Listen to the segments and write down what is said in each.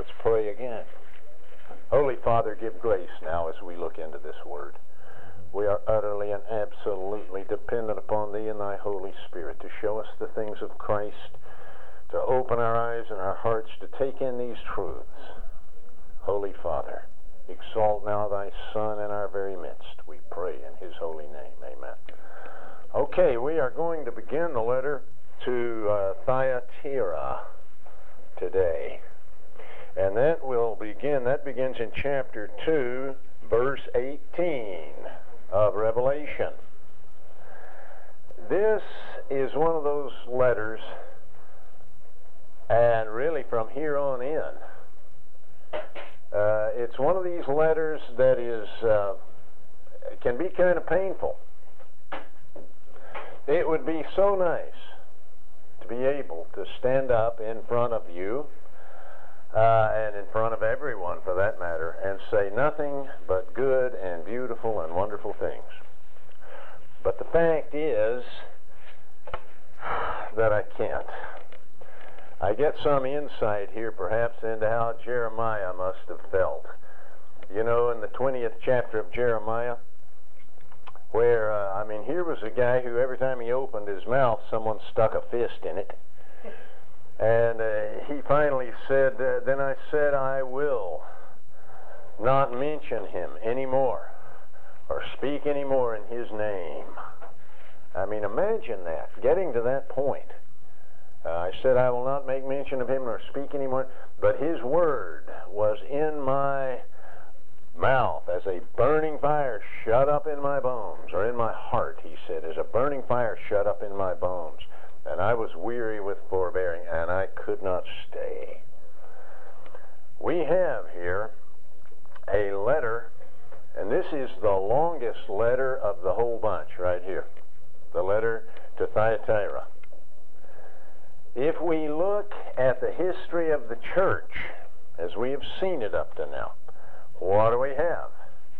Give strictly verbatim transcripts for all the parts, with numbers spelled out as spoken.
Let's pray again. Holy Father, give grace now as we look into this word. We are utterly and absolutely dependent upon Thee and Thy Holy Spirit to show us the things of Christ, to open our eyes and our hearts to take in these truths. Holy Father, exalt now Thy Son in our very midst. We pray in His holy name. Amen. Okay, we are going to begin the letter to uh, Thyatira today. And that will begin, that begins in chapter two, verse eighteen of Revelation. This is one of those letters, and really from here on in, uh, it's one of these letters that is, uh, can be kind of painful. It would be so nice to be able to stand up in front of you, uh, and in front of everyone for that matter, and say nothing but good and beautiful and wonderful things. But the fact is that I can't. I get some insight here perhaps into how Jeremiah must have felt. You know, in the twentieth chapter of Jeremiah, where, uh, I mean, here was a guy who every time he opened his mouth, someone stuck a fist in it. And uh, he finally said, uh, then I said, I will not mention him anymore or speak anymore in his name. I mean, imagine that, getting to that point. Uh, I said, I will not make mention of him nor speak anymore, but his word was in my mouth as a burning fire shut up in my bones, or in my heart, he said, as a burning fire shut up in my bones. And I was weary with forbearing, and I could not stay. We have here a letter, and this is the longest letter of the whole bunch right here, the letter to Thyatira. If we look at the history of the church, as we have seen it up to now, what do we have?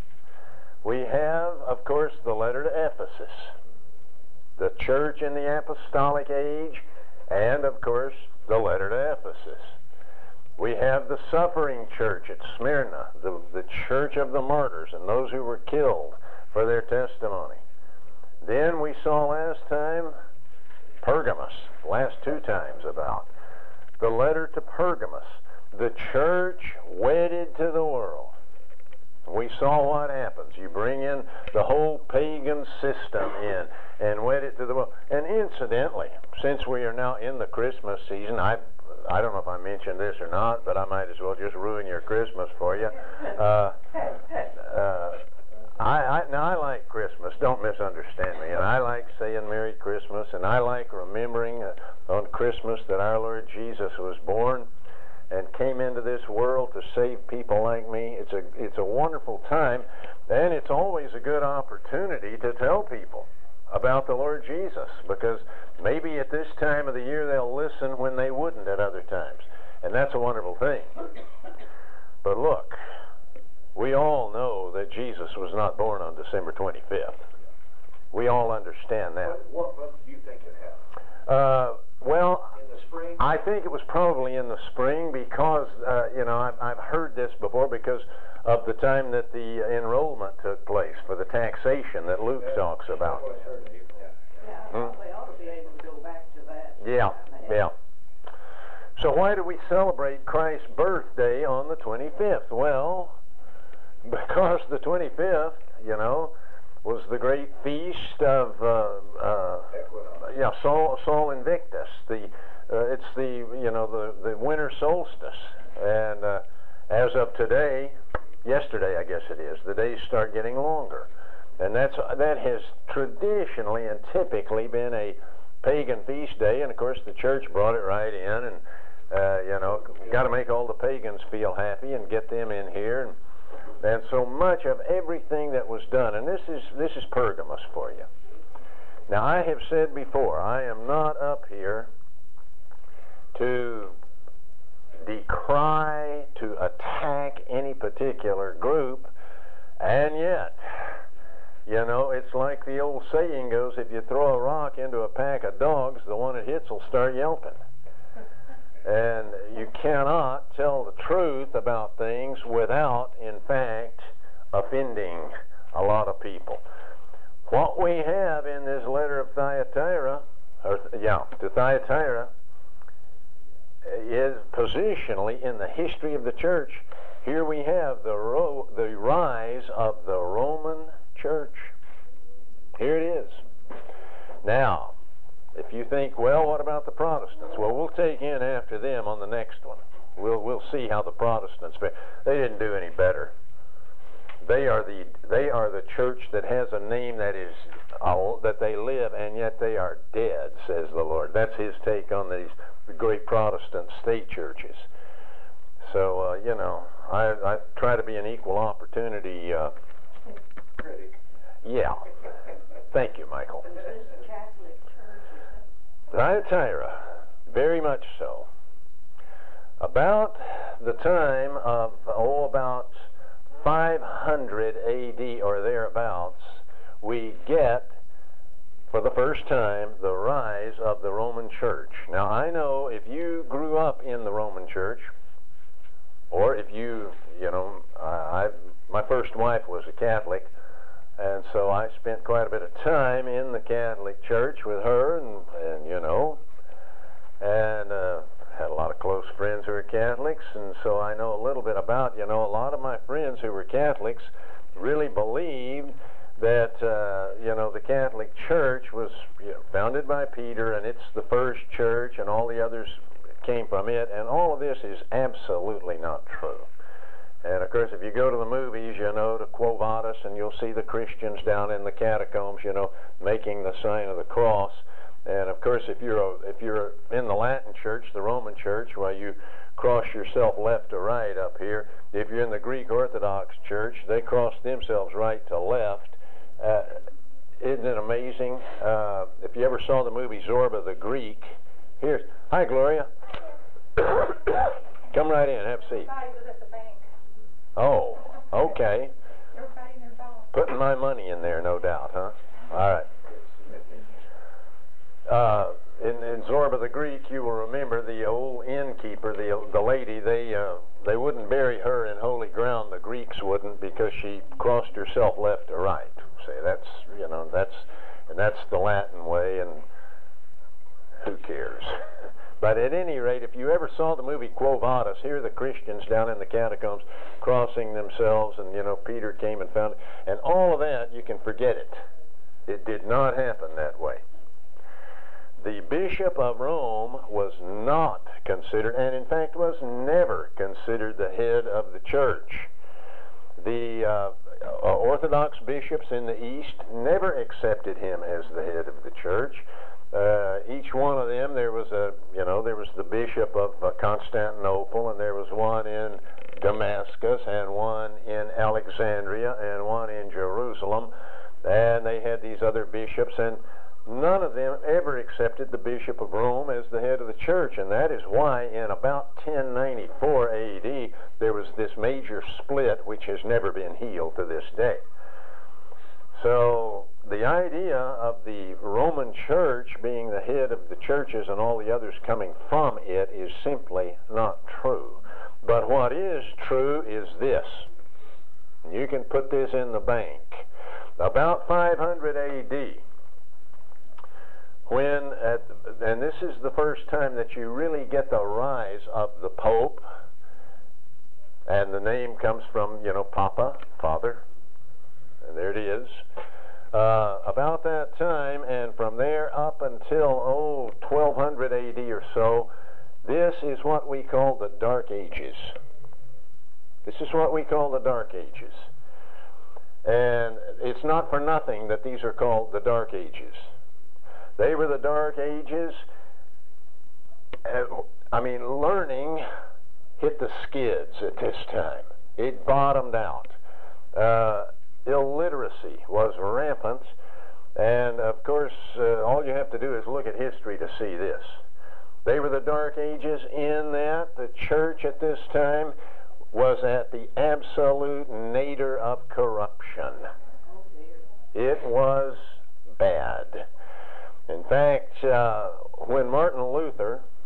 We have, of course, the letter to Ephesus, the church in the apostolic age, and, of course, the letter to Ephesus. We have the suffering church at Smyrna, the, the church of the martyrs and those who were killed for their testimony. Then we saw last time Pergamos, last two times about. The letter to Pergamos, the church wedded to the world. We saw what happens. You bring in the whole pagan system in and wed it to the world. And incidentally, since we are now in the Christmas season, I I don't know if I mentioned this or not, but I might as well just ruin your Christmas for you. Uh, uh, I, I now I like Christmas. Don't misunderstand me. And I like saying Merry Christmas, and I like remembering uh, on Christmas that our Lord Jesus was born and came into this world to save people like me. It's a it's a wonderful time, and it's always a good opportunity to tell people about the Lord Jesus, because maybe at this time of the year they'll listen when they wouldn't at other times, and that's a wonderful thing. But look, we all know that Jesus was not born on December twenty-fifth. We all understand that. What, what month do you think it happened? Uh, well, In the spring? I think it was probably in the spring because, uh, you know, I've, I've heard this before because of the time that the enrollment took place for the taxation that Luke Yeah. talks about. I've always heard it. Yeah. Yeah, I thought they ought to be able to go back to that. Yeah, yeah. So why do we celebrate Christ's birthday on the twenty-fifth? Well, because the twenty-fifth, you know, was the great feast of uh, uh, Equinox. yeah, Sol, Sol Invictus. The uh, it's the you know the, the winter solstice, and uh, as of today, yesterday I guess it is, the days start getting longer, and that's that has traditionally and typically been a pagan feast day, and of course the church brought it right in, and uh, you know, got to make all the pagans feel happy and get them in here, and. And so much of everything that was done, and this is this is Pergamos for you. Now, I have said before, I am not up here to decry, to attack any particular group, and yet, you know, it's like the old saying goes, if you throw a rock into a pack of dogs, the one it hits will start yelping. And you cannot tell the truth about things without, in fact, offending a lot of people. What we have in this letter of Thyatira, or yeah, to Thyatira, is positionally in the history of the church. Here we have the ro- the rise of the Roman church. Here it is. Now, if you think, well, what about the Protestants? Well, we'll take in after them on the next one. We'll we'll see how the Protestants fare. They didn't do any better. They are the they are the church that has a name that is uh, that they live, and yet they are dead, says the Lord. That's His take on these great Protestant state churches. So uh, you know, I, I try to be an equal opportunity. Uh, Critic. yeah. Thank you, Michael. Is this a Catholic church? Thyatira, very much so. About the time of, oh, about five hundred A D or thereabouts, we get, for the first time, the rise of the Roman Church. Now, I know if you grew up in the Roman Church, or if you, you know, I, I my first wife was a Catholic, and so I spent quite a bit of time in the Catholic Church with her, and, and you know, and uh, had a lot of close friends who were Catholics, and so I know a little bit about, you know, a lot of my friends who were Catholics really believed that, uh, you know, the Catholic Church was, you know, founded by Peter, and it's the first church, and all the others came from it, and all of this is absolutely not true. And of course, if you go to the movies, you know, to Quo Vadis, and you'll see the Christians down in the catacombs, you know, making the sign of the cross. And of course, if you're a, if you're in the Latin Church, the Roman Church, well, you cross yourself left to right up here. If you're in the Greek Orthodox Church, they cross themselves right to left. Uh, isn't it amazing? Uh, if you ever saw the movie Zorba the Greek, here's hi Gloria. Come right in, have a seat. Everybody was at the bank. Oh, okay. Everybody in their phone. Putting my money in there, no doubt, huh? All right. Uh, in, in Zorba the Greek, you will remember the old innkeeper, the the lady. They uh, they wouldn't bury her in holy ground. The Greeks wouldn't, because she crossed herself left to right. See, that's you know that's and that's the Latin way, and who cares? But at any rate, if you ever saw the movie Quo Vadis, here are the Christians down in the catacombs crossing themselves, and, you know, Peter came and found it. And all of that, you can forget it. It did not happen that way. The Bishop of Rome was not considered, and in fact was never considered, the head of the church. The uh, Orthodox bishops in the East never accepted him as the head of the church. Uh, each one of them, there was a, you know, there was the bishop of uh, Constantinople, and there was one in Damascus, and one in Alexandria, and one in Jerusalem, and they had these other bishops, and none of them ever accepted the Bishop of Rome as the head of the church, and that is why in about ten ninety-four A D there was this major split which has never been healed to this day. So the idea of the Roman Church being the head of the churches and all the others coming from it is simply not true. But what is true is this. You can put this in the bank. About five hundred A D, when, at, and this is the first time that you really get the rise of the Pope, and the name comes from, you know, Papa, Father, and there it is. Uh, about that time, and from there up until, oh, twelve hundred A D or so, this is what we call the Dark Ages. This is what we call the Dark Ages. And it's not for nothing that these are called the Dark Ages. They were the Dark Ages. Uh, I mean, learning hit the skids at this time. It bottomed out. Uh, illiteracy was rampant. And, of course, uh, all you have to do is look at history to see this. They were the Dark Ages in that the church at this time was at the absolute nadir of corruption. It was bad. In fact, uh, when Martin Luther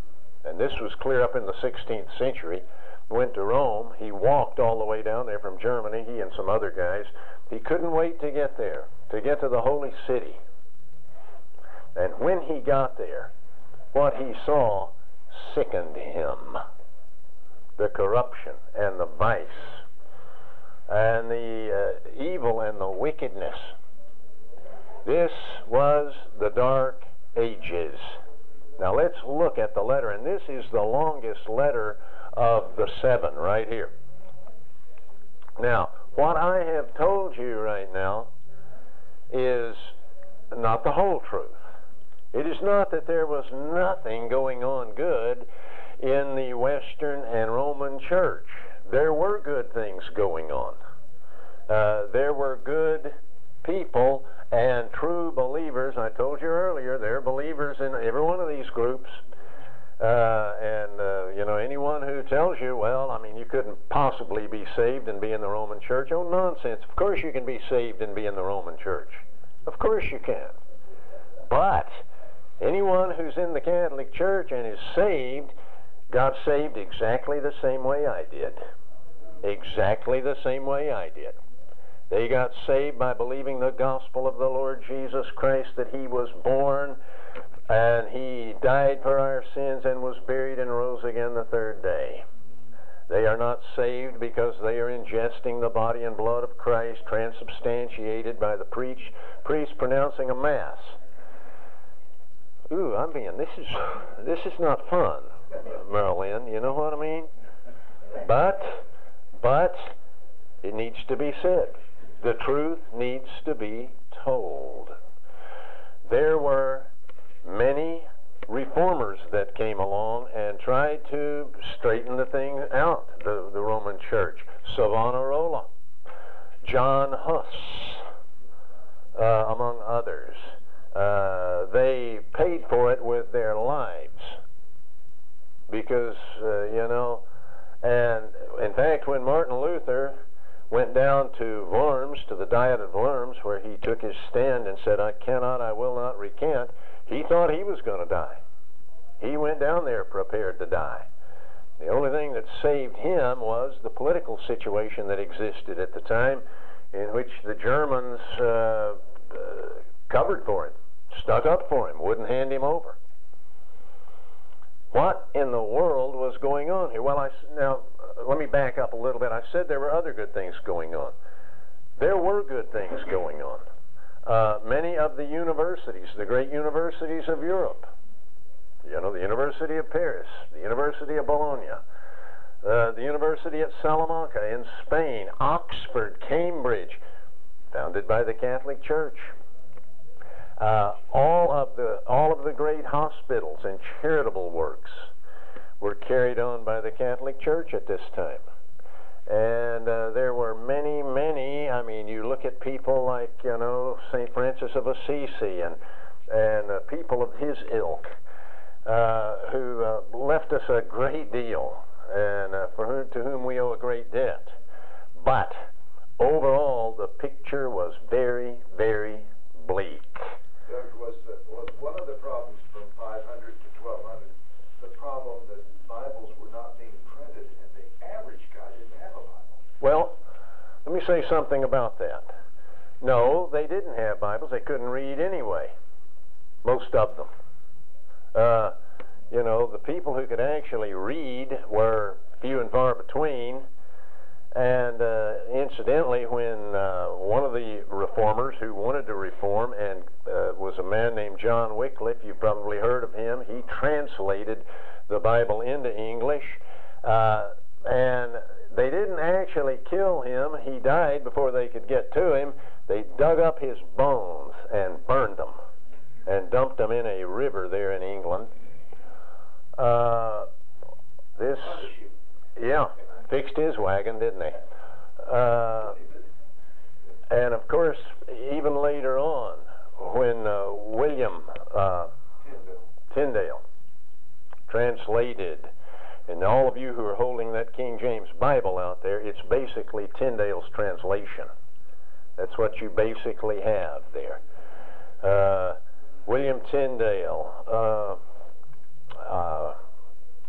and this was clear up in the sixteenth century, went to Rome. He walked all the way down there from Germany, he and some other guys. He couldn't wait to get there, to get to the holy city. And when he got there, what he saw sickened him. The corruption and the vice and the uh, evil and the wickedness. This was the Dark Ages. Now let's look at the letter, and this is the longest letter of the seven right here. Now, what I have told you right now is not the whole truth. It is not that there was nothing going on good in the Western and Roman Church. There were good things going on. Uh, there were good people and true believers. I told you earlier, there are believers in every one of these groups. Uh, and, uh, you know, anyone who tells you, well, I mean, you couldn't possibly be saved and be in the Roman Church, oh, nonsense. Of course you can be saved and be in the Roman Church. Of course you can. But anyone who's in the Catholic Church and is saved got saved exactly the same way I did. Exactly the same way I did. They got saved by believing the gospel of the Lord Jesus Christ, that he was born and he died for our sins and was buried and rose again the third day. They are not saved because they are ingesting the body and blood of Christ, transubstantiated by the preach, priest pronouncing a mass. Ooh, I mean, this is this is not fun, Marilyn. You know what I mean? But, but it needs to be said. The truth needs to be told. There were many reformers that came along and tried to straighten the thing out, the, the Roman Church. Savonarola, John Huss, uh, among others. Uh, they paid for it with their lives because, uh, you know, and in fact, when Martin Luther went down to Worms, to the Diet of Worms, where he took his stand and said, I cannot, I will not recant, he thought he was going to die. He went down there prepared to die. The only thing that saved him was the political situation that existed at the time, in which the Germans uh, uh, covered for him, stuck up for him, wouldn't hand him over. What in the world was going on here? Well, I, now, uh, let me back up a little bit. I said there were other good things going on. There were good things going on. Uh, many of the universities, the great universities of Europe, you know, the University of Paris, the University of Bologna, uh, the University at Salamanca in Spain, Oxford, Cambridge, founded by the Catholic Church. Uh, all of the all of the great hospitals and charitable works were carried on by the Catholic Church at this time. And uh, there were many, many, I mean, you look at people like, you know, Saint Francis of Assisi and, and uh, people of his ilk uh, who uh, left us a great deal and uh, for whom, to whom we owe a great debt. But overall, the picture was very, very bleak. There was, uh, was one of the problems from five hundred to twelve hundred, the problem that Bibles were not being printed and the average guy didn't have a Bible. Well, let me say something about that. No, they didn't have Bibles. They couldn't read anyway. Most of them. Uh, you know, the people who could actually read were few and far between. And uh, incidentally, when uh, one of the reformers who wanted to reform and uh, was a man named John Wycliffe, you've probably heard of him, he translated the Bible into English. Uh, and they didn't actually kill him. He died before they could get to him. They dug up his bones and burned them and dumped them in a river there in England. Uh, this, yeah. Fixed his wagon, didn't they? Uh, and of course, even later on, when uh, William uh, Tyndale translated, and all of you who are holding that King James Bible out there, it's basically Tyndale's translation. That's what you basically have there. Uh, William Tyndale, uh, uh,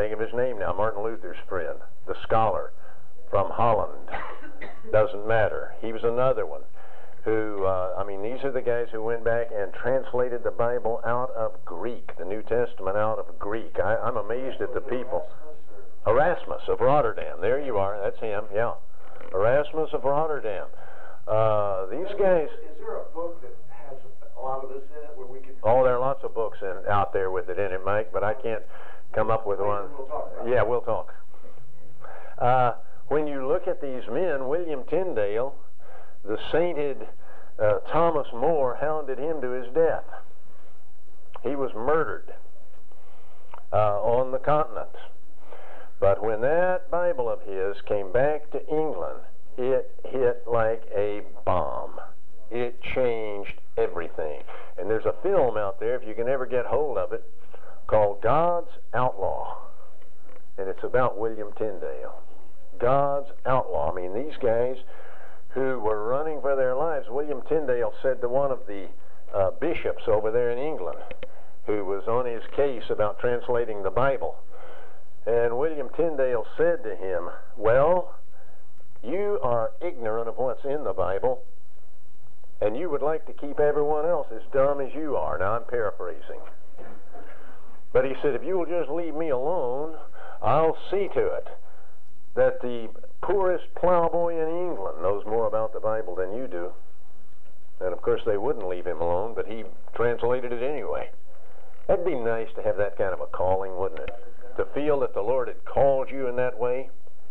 think of his name now. Martin Luther's friend, the scholar from Holland. Doesn't matter. He was another one who, uh, I mean, these are the guys who went back and translated the Bible out of Greek, the New Testament out of Greek. I, I'm amazed at the people. Erasmus of Rotterdam. There you are. That's him, yeah. Erasmus of Rotterdam. Uh, these guys... Is there a book that has a lot of this in it where we could... Oh, there are lots of books in, out there with it in it, Mike, but I can't come up with one. We'll talk about it. Yeah, we'll talk. Uh, when you look at these men, William Tyndale, the sainted uh, Thomas More hounded him to his death. He was murdered uh, on the continent. But when that Bible of his came back to England, it hit like a bomb. It changed everything. And there's a film out there, if you can ever get hold of it, called God's Outlaw. And it's about William Tyndale. God's Outlaw. I mean, these guys who were running for their lives. William Tyndale said to one of the uh, bishops over there in England, who was on his case about translating the Bible, and William Tyndale said to him, well, you are ignorant of what's in the Bible, and you would like to keep everyone else as dumb as you are. Now, I'm paraphrasing. But he said, if you will just leave me alone, I'll see to it that the poorest plowboy in England knows more about the Bible than you do. And of course they wouldn't leave him alone, but he translated it anyway. That'd be nice to have that kind of a calling, wouldn't it? To feel that the Lord had called you in that way.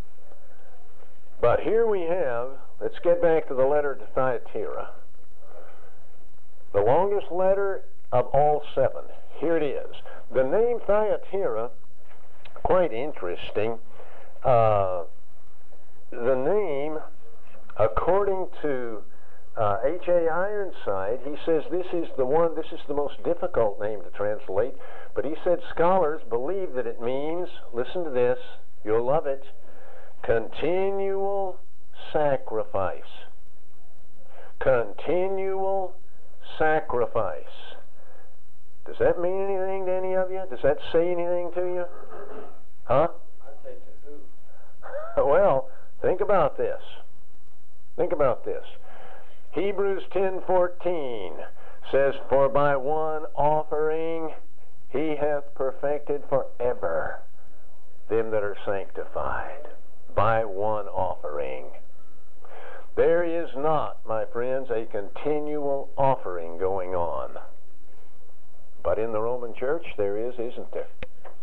But here we have, let's get back to the letter to Thyatira. The longest letter of all seven. Here it is. The name Thyatira, quite interesting. Uh, the name, according to uh, H A Ironside, he says this is the one, this is the most difficult name to translate, but he said scholars believe that it means, listen to this, you'll love it, continual sacrifice. Continual sacrifice. Does that mean anything to any of you? Does that say anything to you? Huh? I'd say to who? Well, think about this. Think about this. Hebrews ten fourteen says, for by one offering he hath perfected forever them that are sanctified. By one offering. There is not, my friends, a continual offering going on. But in the Roman Church there is, isn't there?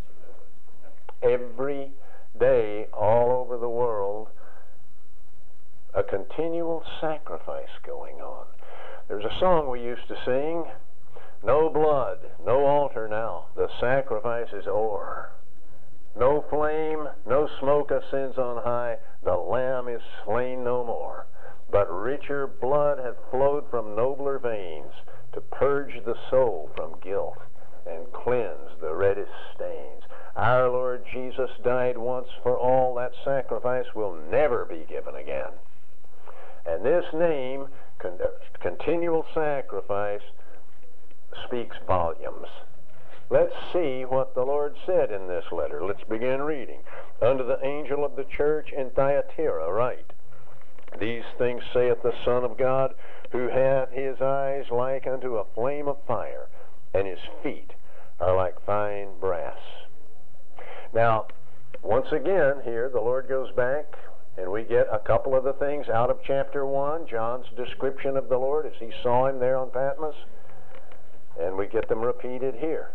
Every day, all over the world, a continual sacrifice going on. There's a song we used to sing, no blood, no altar now, the sacrifice is o'er. No flame, no smoke ascends on high, the Lamb is slain no more. But richer blood hath flowed from nobler veins to purge the soul from guilt and cleanse the reddest stains. Our Lord Jesus died once for all. That sacrifice will never be given again. And this name, con- continual sacrifice, speaks volumes. Let's see what the Lord said in this letter. Let's begin reading. Unto the angel of the church in Thyatira write, these things saith the Son of God, who hath his eyes like unto a flame of fire, and his feet are like fine brass. Now, once again, here the Lord goes back, and we get a couple of the things out of chapter one, John's description of the Lord as he saw him there on Patmos, and we get them repeated here.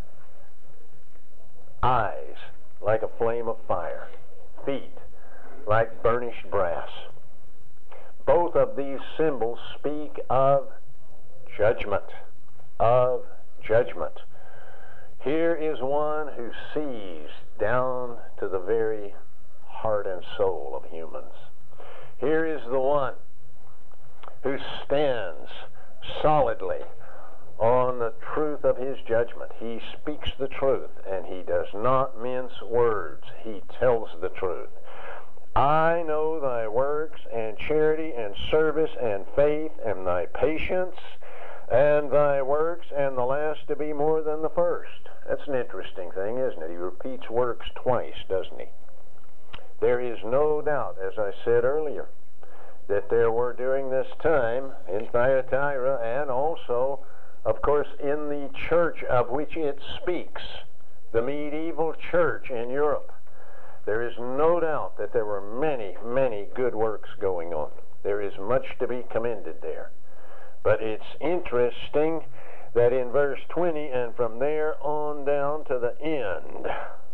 Eyes like a flame of fire, feet like burnished brass. Both of these symbols speak of judgment, of judgment. Here is one who sees down to the very heart and soul of humans. Here is the one who stands solidly on the truth of his judgment. He speaks the truth, and he does not mince words. He tells the truth. I know thy works, and charity, and service, and faith, and thy patience, and thy works, and the last to be more than the first. That's an interesting thing, isn't it? He repeats works twice, doesn't he? There is no doubt, as I said earlier, that there were during this time in Thyatira, and also, of course, in the church of which it speaks, the medieval church in Europe, there is no doubt that there were many, many good works going on. There is much to be commended there. But it's interesting that in verse twenty, and from there on down to the end,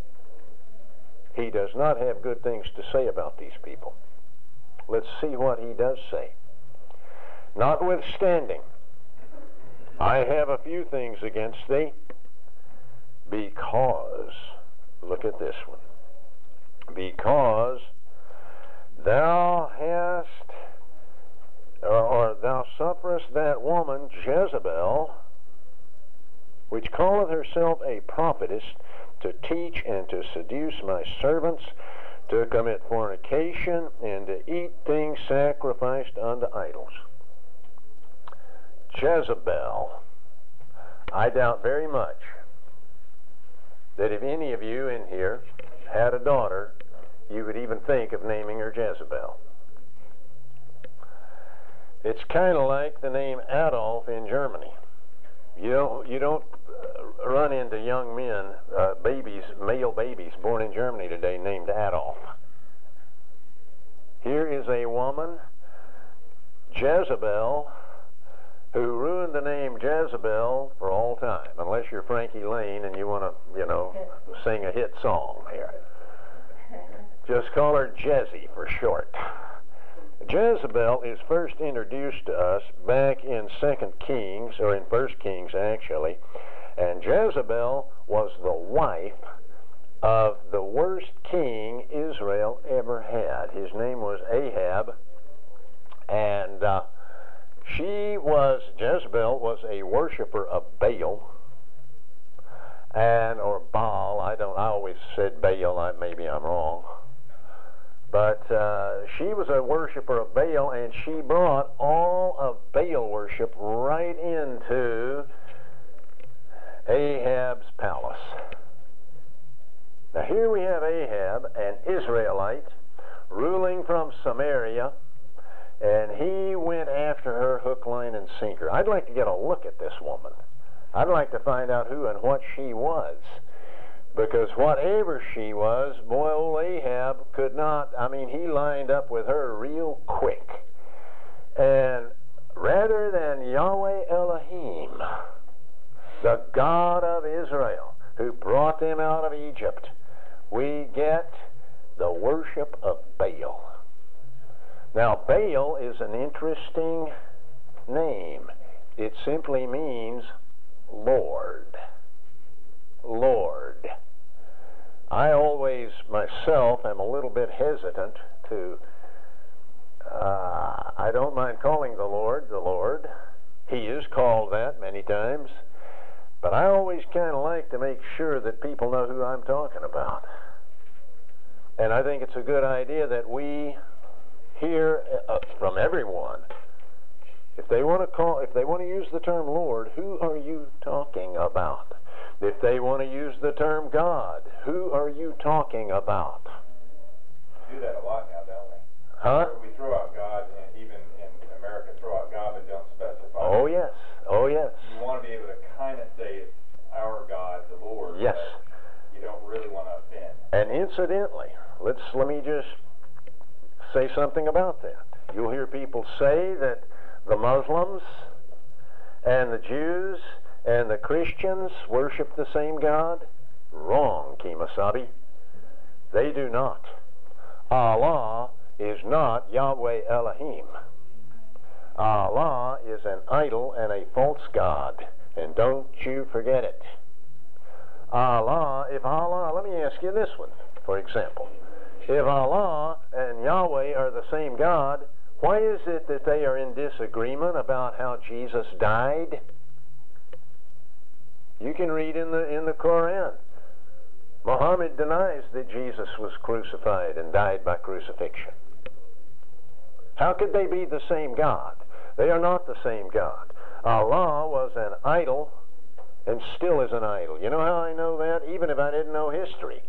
he does not have good things to say about these people. Let's see what he does say. Notwithstanding, I have a few things against thee, because, look at this one, because thou hast, or, or thou sufferest that woman Jezebel, which calleth herself a prophetess, to teach and to seduce my servants, to commit fornication, and to eat things sacrificed unto idols. Jezebel, I doubt very much that if any of you in here had a daughter, you would even think of naming her Jezebel. It's kind of like the name Adolf in Germany. You don't, you don't uh, run into young men, uh, babies, male babies born in Germany today named Adolf. Here is a woman, Jezebel, who ruined the name Jezebel for all time, unless you're Frankie Lane and you want to, you know, sing a hit song here. Just call her Jezzy for short. Jezebel is first introduced to us back in Second Kings, or in First Kings actually, and Jezebel was the wife of the worst king Israel ever had. His name was Ahab, and uh, she was, Jezebel was a worshiper of Baal, and, or Baal, I don't, I always said Baal, I, maybe I'm wrong. But uh, she was a worshiper of Baal, and she brought all of Baal worship right into Ahab's palace. Now here we have Ahab, an Israelite, ruling from Samaria, and he went after her hook, line, and sinker. I'd like to get a look at this woman. I'd like to find out who and what she was. Because whatever she was, boy, old Ahab could not, I mean, he lined up with her real quick. And rather than Yahweh Elohim, the God of Israel, who brought them out of Egypt, we get the worship of Baal. Now, Baal is an interesting name. It simply means Lord. Lord. I always, myself, am a little bit hesitant to, uh, I don't mind calling the Lord the Lord. He is called that many times. But I always kind of like to make sure that people know who I'm talking about. And I think it's a good idea that we hear uh, from everyone. If they want to call, if they want to use the term Lord, who are you talking about? If they want to use the term God, who are you talking about? We do that a lot now, don't we? Huh? We throw out God, and even in America, throw out God, but don't specify. Oh, yes. Oh, yes. You want to be able to kind of say it's our God, the Lord. Yes. But you don't really want to offend. And incidentally, let's let me just say something about that. You'll hear people say that the Muslims and the Jews and the Christians worship the same God. Wrong, Kemosabe. They do not. Allah is not Yahweh Elohim. Allah is an idol and a false god, and don't you forget it. Allah, if Allah, let me ask you this one, for example. If Allah and Yahweh are the same God, why is it that they are in disagreement about how Jesus died? You can read in the in the Quran. Muhammad denies that Jesus was crucified and died by crucifixion. How could they be the same God? They are not the same God. Allah was an idol and still is an idol. You know how I know that? Even if I didn't know history.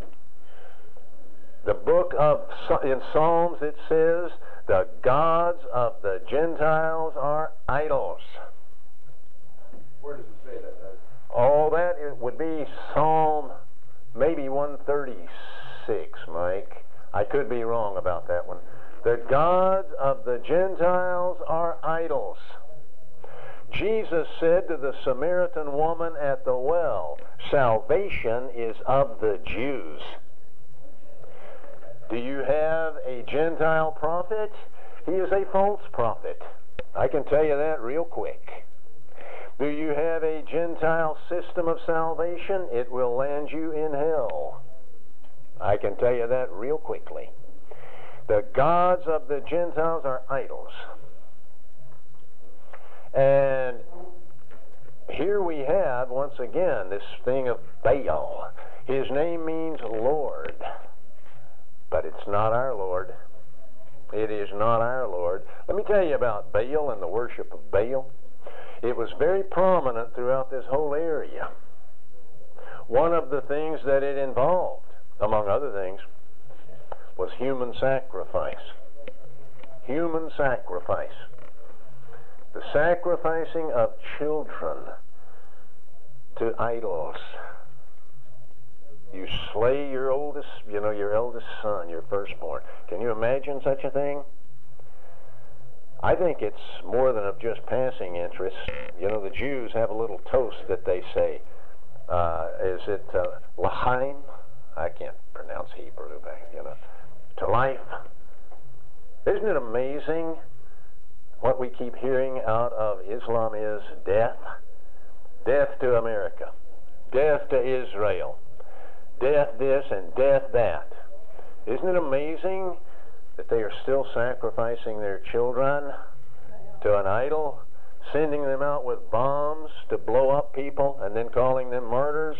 The book of, in Psalms it says, the gods of the Gentiles are idols. Where does it say that, Doug? Oh, that it would be Psalm maybe one thirty-six, Mike. I could be wrong about that one. The gods of the Gentiles are idols. Jesus said to the Samaritan woman at the well, salvation is of the Jews. Do you have a Gentile prophet? He is a false prophet. I can tell you that real quick. Do you have a Gentile system of salvation? It will land you in hell. I can tell you that real quickly. The gods of the Gentiles are idols. And here we have, once again, this thing of Baal. His name means Lord. But it's not our Lord. It is not our Lord. Let me tell you about Baal and the worship of Baal. It was very prominent throughout this whole area. One of the things that it involved, among other things, was human sacrifice. Human sacrifice. The sacrificing of children to idols. You slay your oldest, you know, your eldest son, your firstborn. Can you imagine such a thing? I think it's more than of just passing interest. You know, the Jews have a little toast that they say. Uh, is it uh, L'chaim? I can't pronounce Hebrew, but, you know. To life. Isn't it amazing what we keep hearing out of Islam is death? Death to America. Death to Israel. Death this and death that. Isn't it amazing that they are still sacrificing their children to an idol, sending them out with bombs to blow up people and then calling them martyrs?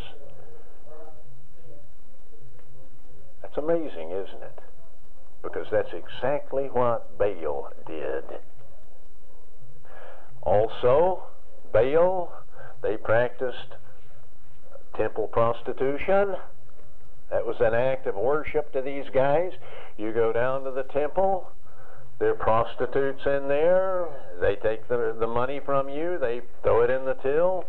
That's amazing, isn't it? Because that's exactly what Baal did. Also, Baal, they practiced temple prostitution. That was an act of worship to these guys. You go down to the temple, there are prostitutes in there. They take the, the money from you, they throw it in the till.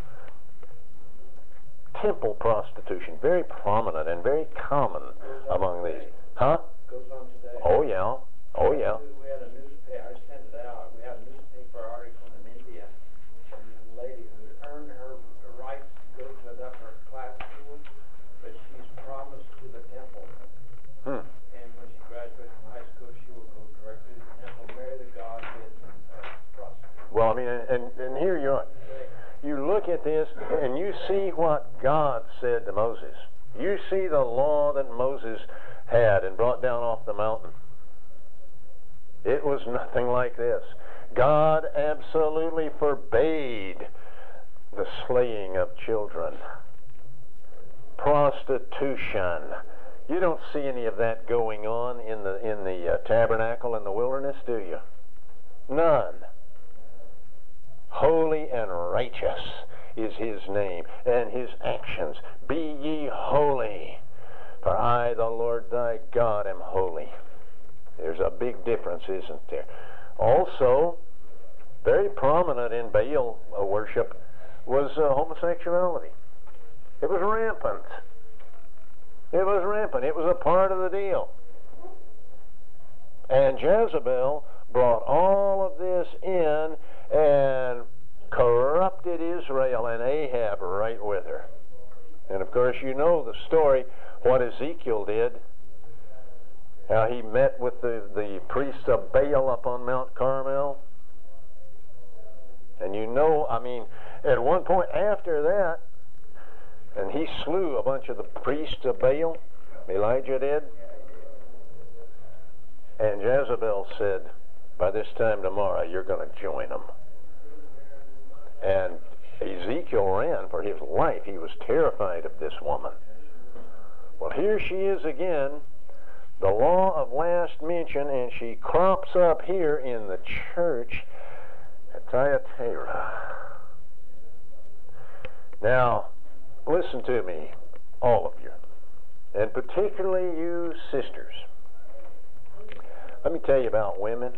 Temple prostitution, very prominent and very common among these. Huh? Goes on today. Oh, yeah. Oh, yeah. We had a newspaper, I sent it out, we had a newspaper article in India, and a lady who had earned her rights to go to an upper class school, but she's promised to the temple. Hmm. And when she graduates from high school, she will go directly to the temple, marry the god, and uh, prostitute. Well, I mean, and, and here you are. You look at this, and you see what God said to Moses. You see the law that Moses had and brought down off the mountain. It was nothing like this. God absolutely forbade the slaying of children. Prostitution. You don't see any of that going on in the in the uh, tabernacle in the wilderness, do you? None. Holy and righteous is his name, and his actions. Be ye holy, for I, the Lord thy God, am holy. There's a big difference, isn't there? Also, very prominent in Baal worship was uh, homosexuality. It was rampant. It was rampant. It was a part of the deal. And Jezebel brought all of this in and corrupted Israel, and Ahab right with her. And of course, you know the story, what Ezekiel did. How he met with the, the priests of Baal up on Mount Carmel. And you know, I mean, at one point after that, and he slew a bunch of the priests of Baal, Elijah did. And Jezebel said, by this time tomorrow, you're going to join them. And Ezekiel ran for his life. He was terrified of this woman. Well, here she is again, the law of last mention, and she crops up here in the church at Thyatira. Now, listen to me, all of you, and particularly you sisters. Let me tell you about women.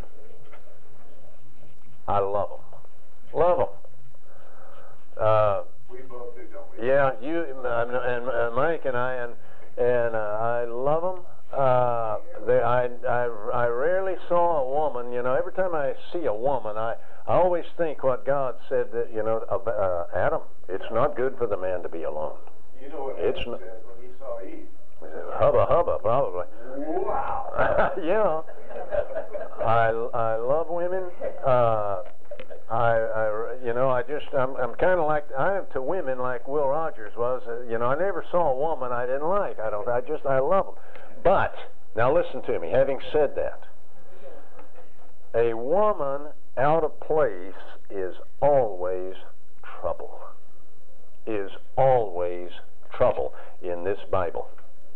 I love them. Love them. Uh, We both do, don't we? yeah, you and, and, and Mike and I, and and uh, I love them. Uh, they, I, I, I rarely saw a woman, you know, every time I see a woman, I, I always think what God said that, you know, uh, Adam, it's not good for the man to be alone. You know what It's Adam n- said when he saw Eve? Hubba hubba, probably. Wow. Yeah. I, I love women. Uh, I, I, you know, I just, I'm, I'm kind of like, I am to women like Will Rogers was. Uh, you know, I never saw a woman I didn't like. I don't, I just, I love them. But, now listen to me, having said that, a woman out of place is always trouble. Is always trouble in this Bible.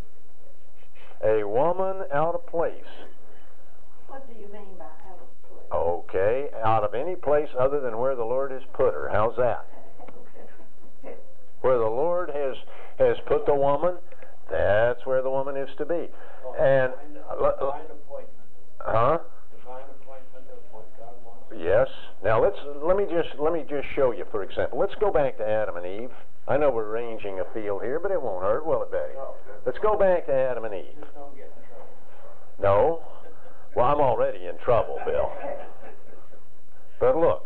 A woman out of place. What do you mean by out of place? Okay, out of any place other than where the Lord has put her. How's that? Where the Lord has has put the woman, that's where the woman is to be. And Divine appointment. huh? Divine appointment of what God wants. Yes. Now let's let me just let me just show you, for example. Let's go back to Adam and Eve. I know we're ranging a field here, but it won't hurt, will it, Betty? No, that's- Let's go back to Adam and Eve. Just don't get in trouble. No. Well, I'm already in trouble, Bill. But look,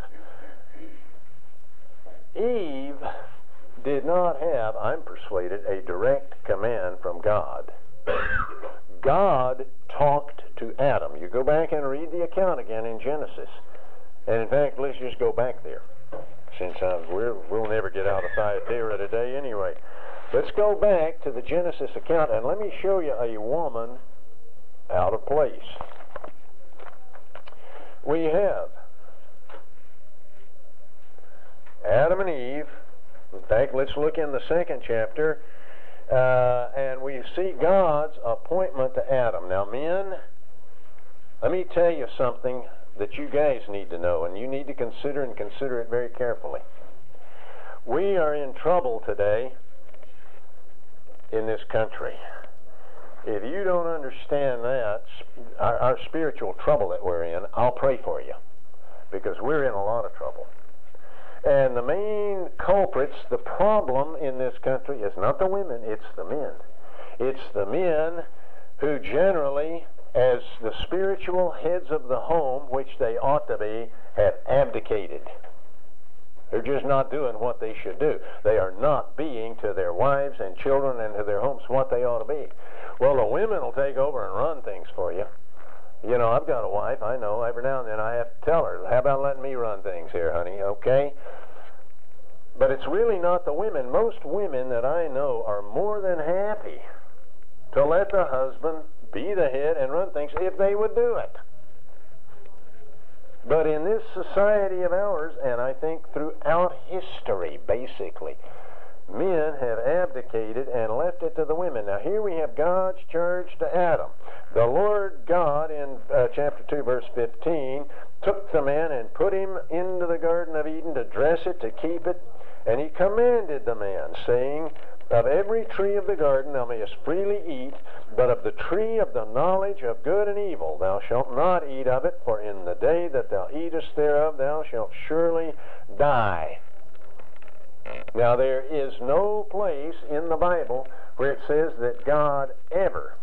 Eve did not have, I'm persuaded, a direct command from God. God talked to Adam. You go back and read the account again in Genesis. And in fact, let's just go back there, since uh, we're, we'll never get out of Thyatira today anyway. Let's go back to the Genesis account, and let me show you a woman out of place. We have Adam and Eve. In fact, let's look in the second chapter, uh, and we see God's appointment to Adam. Now, men, let me tell you something that you guys need to know, and you need to consider and consider it very carefully. We are in trouble today in this country. If you don't understand that, our, our spiritual trouble that we're in, I'll pray for you, because we're in a lot of trouble. And the main culprits, the problem in this country is not the women, it's the men. It's the men who generally, as the spiritual heads of the home, which they ought to be, have abdicated. They're just not doing what they should do. They are not being to their wives and children and to their homes what they ought to be. Well, the women will take over and run things for you. You know, I've got a wife, I know, every now and then I have to tell her, how about letting me run things here, honey, okay? But it's really not the women. Most women that I know are more than happy to let the husband be the head and run things if they would do it. But in this society of ours, and I think throughout history, basically, men have abdicated and left it to the women. Now here we have God's charge to Adam. The Lord God, in uh, chapter two, verse fifteen, took the man and put him into the Garden of Eden to dress it, to keep it. And he commanded the man, saying, of every tree of the garden thou mayest freely eat, but of the tree of the knowledge of good and evil thou shalt not eat of it, for in the day that thou eatest thereof thou shalt surely die. Now there is no place in the Bible where it says that God ever,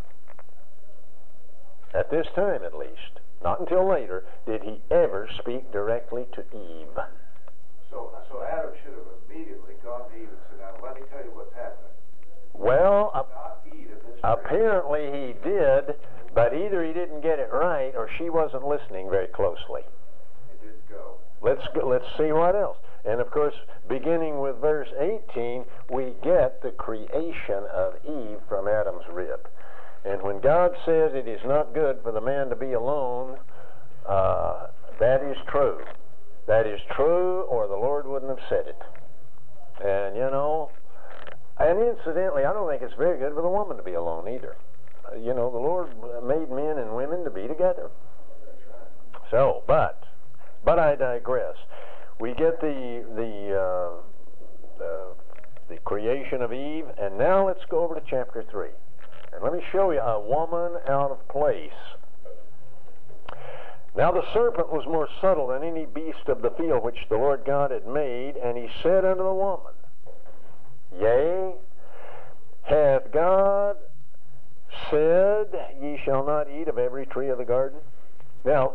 at this time at least, not until later, did he ever speak directly to Eve. So, so Adam should have immediately gone to Eve and said, now let me tell you what's happening. Well, uh, Not eat of this tree. apparently he did, but either he didn't get it right or she wasn't listening very closely. It didn't go. Let's go, let's see what else. And of course, beginning with verse eighteen, we get the creation of Eve from Adam's rib. And when God says it is not good for the man to be alone, uh, that is true. That is true, or the Lord wouldn't have said it. And you know, and incidentally, I don't think it's very good for the woman to be alone either. Uh, you know, the Lord made men and women to be together. So, but, but I digress. We get the the uh, uh, creation of Eve. And now let's go over to chapter three. And let me show you a woman out of place. Now the serpent was more subtle than any beast of the field which the Lord God had made, and he said unto the woman, Yea, hath God said, Ye shall not eat of every tree of the garden? Now,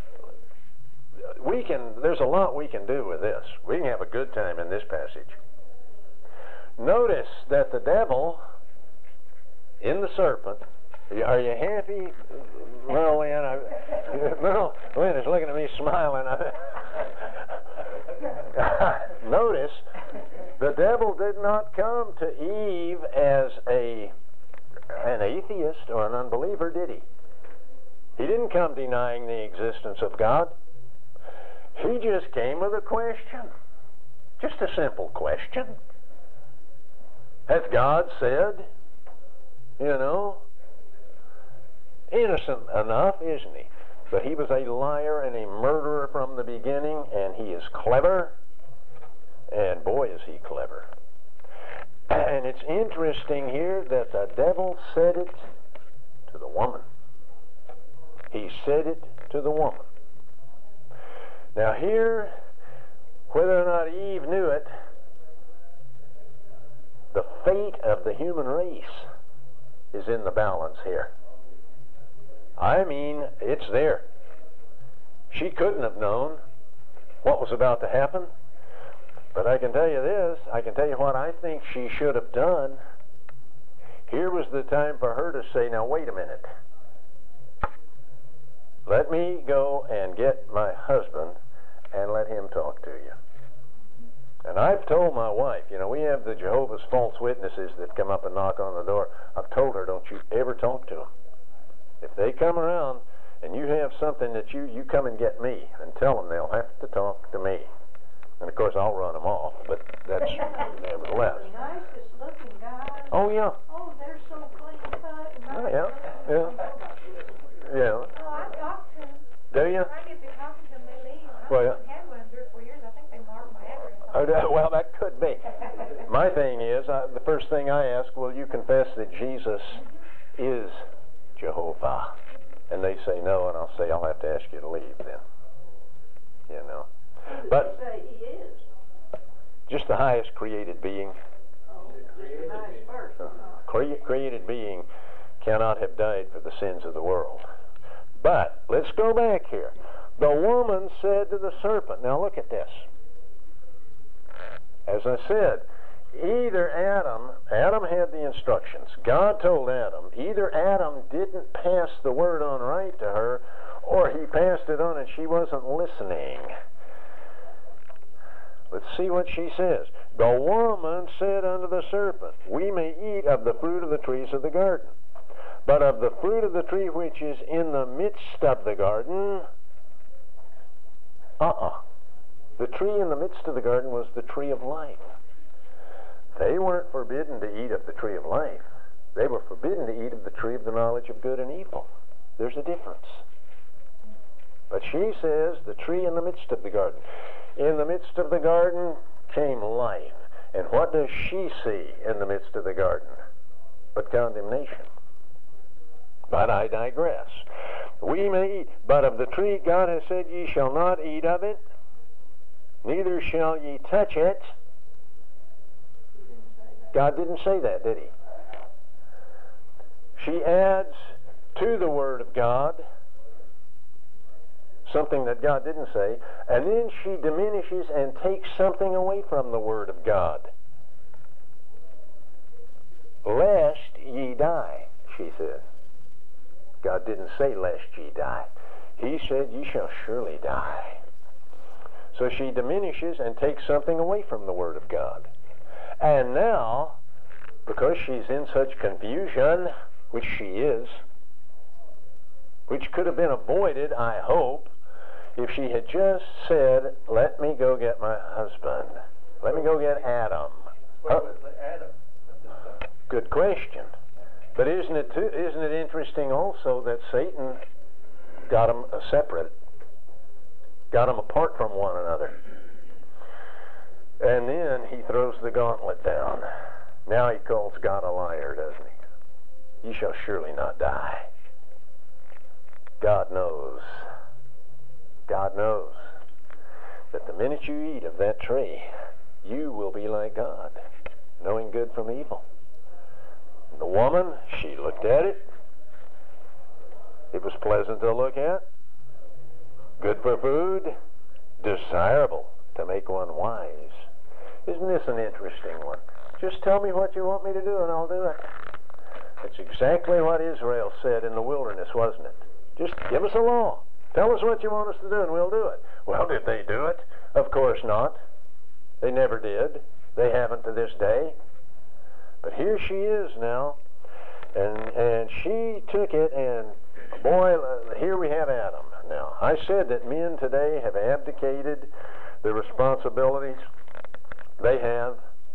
we can, there's a lot we can do with this. We can have a good time in this passage. Notice that the devil in the serpent, are you happy? Well, Lynn, I, no, Lynn is looking at me smiling. Notice, the devil did not come to Eve as a an atheist or an unbeliever, did he? He didn't come denying the existence of God. He just came with a question. Just a simple question. Has God said? You know? Innocent enough, isn't he? But he was a liar and a murderer from the beginning, and he is clever. And boy, is he clever. And it's interesting here that the devil said it to the woman. He said it to the woman. Now here, whether or not Eve knew it, the fate of the human race is in the balance here. I mean, it's there. She couldn't have known what was about to happen. But I can tell you this, I can tell you what I think she should have done. Here was the time for her to say, now wait a minute. Let me go and get my husband and let him talk to you. And I've told my wife, you know, we have the Jehovah's false witnesses that come up and knock on the door. I've told her, don't you ever talk to them. If they come around and you have something that you, you come and get me and tell them they'll have to talk to me. And of course I'll run them off, but that's nevertheless. The nicest looking guys. Oh yeah. Oh, they're so clean cut. And Oh, yeah, yeah. Yeah. Oh, I talked to them. Do you? I get to talking to them, they leave. I Well, yeah. haven't had one in three or four years. I think they marked my address. Oh, that- well, that could be. My thing is, I, the first thing I ask, will you confess that Jesus is Jehovah? And they say no, and I'll say, I'll have to ask you to leave then. You know. But Who say he is? just the highest created being, Oh, just a nice person. cre- created being cannot have died for the sins of the world. But let's go back here. The woman said to the serpent, now look at this. As I said, either Adam, Adam had the instructions. God told Adam, either Adam didn't pass the word on right to her, or he passed it on and she wasn't listening. Let's see what she says. The woman said unto the serpent, we may eat of the fruit of the trees of the garden. But of the fruit of the tree which is in the midst of the garden, uh-uh. The tree in the midst of the garden was the tree of life. They weren't forbidden to eat of the tree of life. They were forbidden to eat of the tree of the knowledge of good and evil. There's a difference. But she says the tree in the midst of the garden. In the midst of the garden came life. And what does she see in the midst of the garden? But condemnation. But I digress. We may eat, but of the tree God has said, ye shall not eat of it, neither shall ye touch it. God didn't say that, did he? She adds to the Word of God something that God didn't say, and then she diminishes and takes something away from the Word of God. Lest ye die, she says. God didn't say, lest ye die. He said, ye shall surely die. So she diminishes and takes something away from the Word of God. And now, because she's in such confusion, which she is, which could have been avoided, I hope, if she had just said, let me go get my husband. Let me go get Adam. Where was Adam at this time? Good question. But isn't it too, isn't it interesting also that Satan got them separate, got them apart from one another, and then he throws the gauntlet down. Now he calls God a liar, doesn't he? You shall surely not die. God knows. God knows that the minute you eat of that tree, you will be like God, knowing good from evil. The woman, she looked at it. It was pleasant to look at, good for food, desirable to make one wise. Isn't this an interesting one? Just tell me what you want me to do and I'll do it. It's exactly what Israel said in the wilderness, wasn't it? Just give us a law. Tell us what you want us to do and we'll do it. Well, did they do it? Of course not. They never did. They haven't to this day. But here she is now, and and she took it, and boy, uh, here we have Adam. Now, I said that men today have abdicated the responsibilities. They have.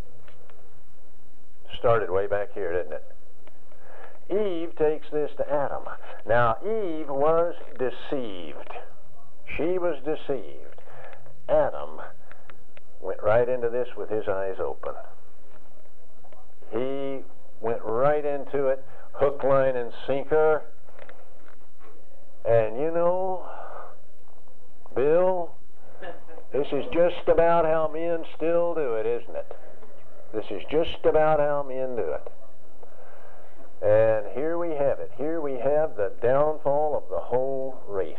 Started way back here, didn't it? Eve takes this to Adam. Now, Eve was deceived. She was deceived. Adam went right into this with his eyes open. He went right into it, hook, line, and sinker. And you know, Bill, this is just about how men still do it, isn't it? This is just about how men do it. And here we have it. Here we have the downfall of the whole race.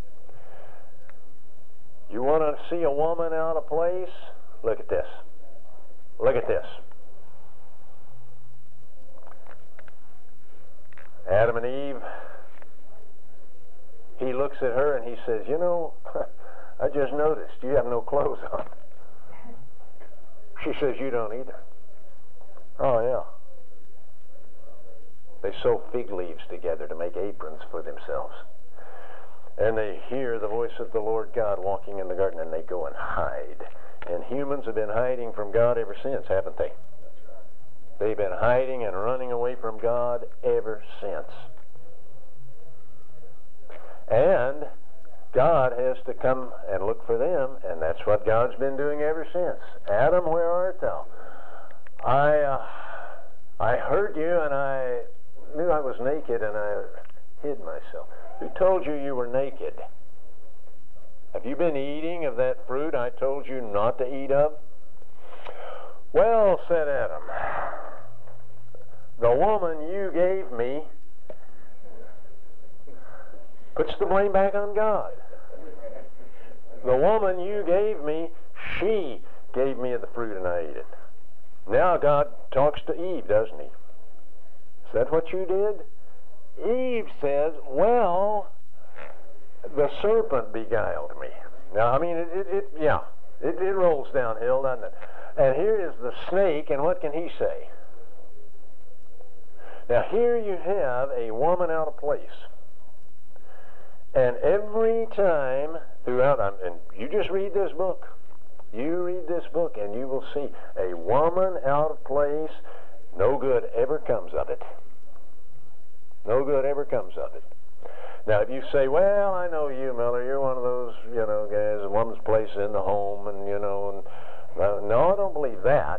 You want to see a woman out of place? Look at this. Look at this. Adam and Eve, he looks at her and he says, you know, I just noticed you have no clothes on. She says, you don't either. Oh, yeah. They sew fig leaves together to make aprons for themselves. And they hear the voice of the Lord God walking in the garden, and they go and hide. And humans have been hiding from God ever since, haven't they? They've been hiding and running away from God ever since. And God has to come and look for them, and that's what God's been doing ever since. Adam, where art thou? I, uh, I heard you, and I knew I was naked, and I hid myself. Who told you you were naked? Have you been eating of that fruit I told you not to eat of? Well, said Adam, the woman you gave me puts the blame back on God. The woman you gave me, she gave me of the fruit and I ate it. Now God talks to Eve, doesn't he? Is that what you did? Eve says, well, the serpent beguiled me. Now, I mean, it, it, it yeah, it, it rolls downhill, doesn't it? And here is the snake, and what can he say? Now, here you have a woman out of place. And every time throughout, and you just read this book. You read this book, and you will see a woman out of place, no good ever comes of it. No good ever comes of it. Now, if you say, well, I know you, Miller, you're one of those, you know, guys, a woman's place in the home, and, you know, and uh, no, I don't believe that.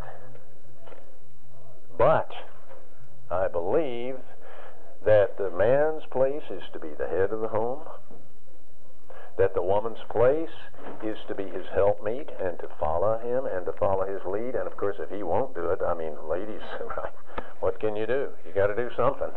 But I believe that the man's place is to be the head of the home, that the woman's place is to be his helpmeet and to follow him and to follow his lead. And, of course, if he won't do it, I mean, ladies, what can you do? You got to do something.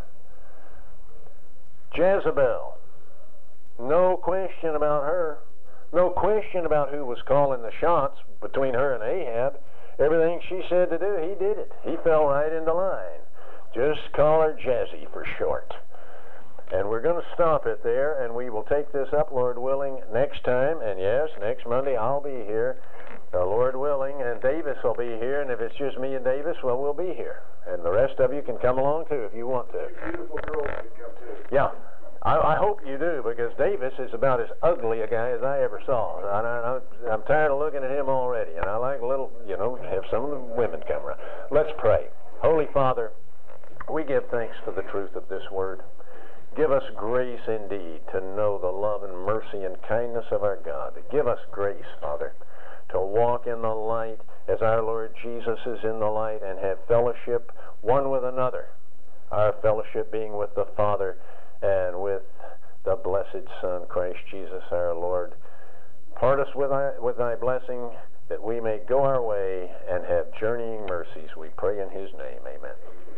Jezebel, no question about her. No question about who was calling the shots between her and Ahab. Everything she said to do, he did it. He fell right into line. Just call her Jezzy for short. And we're going to stop it there, and we will take this up, Lord willing, next time. And yes, next Monday I'll be here, uh, Lord willing, and Davis will be here. And if it's just me and Davis, well, we'll be here. And the rest of you can come along, too, if you want to. Beautiful girls can come, too. Yeah. I, I hope you do, because Davis is about as ugly a guy as I ever saw. I, I, I'm tired of looking at him already, and I like a little, you know, have some of the women come around. Let's pray. Holy Father, we give thanks for the truth of this word. Give us grace indeed to know the love and mercy and kindness of our God. Give us grace, Father, to walk in the light as our Lord Jesus is in the light, and have fellowship one with another, our fellowship being with the Father and with the blessed Son, Christ Jesus our Lord. Part us with thy, with thy blessing, that we may go our way and have journeying mercies. We pray in his name. Amen.